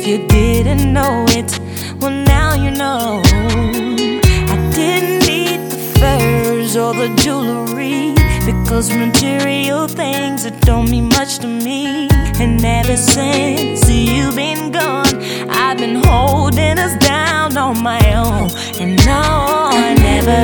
if you didn't know it, well now you know. I didn't need the furs or the jewelry, because material things that don't mean much to me. And ever since you've been gone, I've been holding us down on my own. And no, I never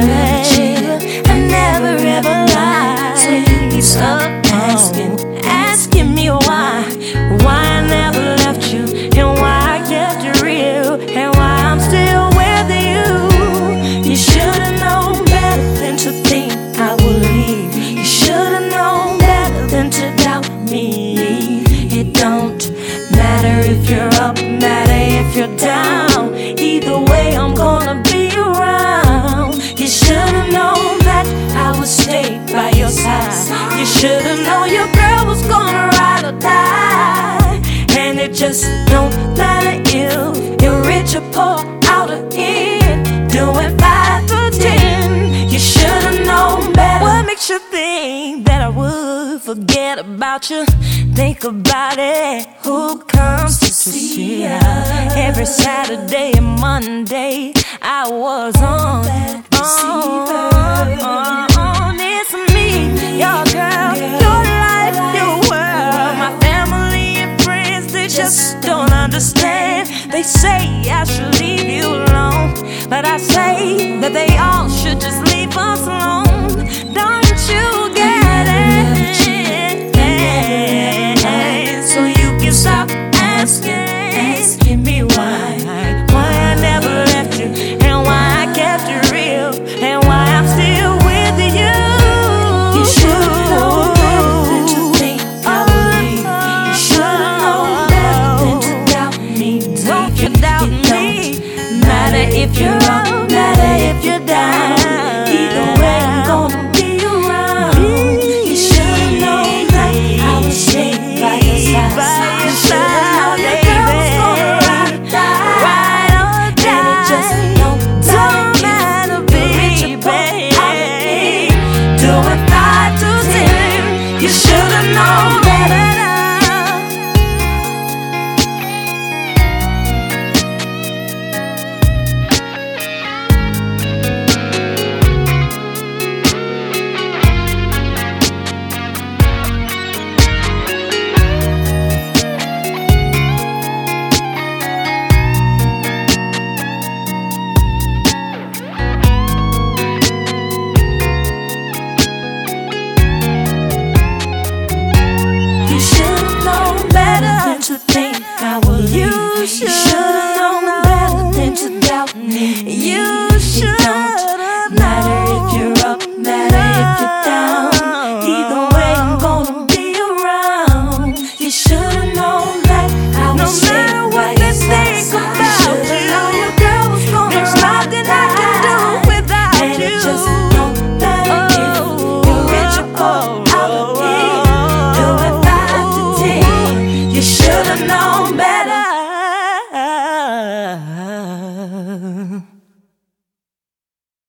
ever lied. So you keep stop asking me why I never left you, and why I kept it real, and why I'm still with you. You should've known better than to think I would leave. You should've known better than to doubt me. It don't matter if you're up, matter if you're down. Either way, I'm gonna be around. You should've known that I would stay by your side. You should've known your girl was gonna ride or die. And it just don't matter if you're rich or poor, out or in, doing 5 or 10. You should've known better. What makes you think that I would forget about you? Think about it. Who comes to see ya? Every Saturday and Monday I was on. It's me, your girl, your life, your world. My family and friends, they just don't understand. They say I should leave you alone, but I say that they all should just leave us alone. Don't you get it? So you can stop asking me why I never left you, and why I kept it real, and why I'm still with you. You should've known better than to think I would leave. You should've known better than to doubt me. Don't you doubt me? Matter if you're up, matter if you're down.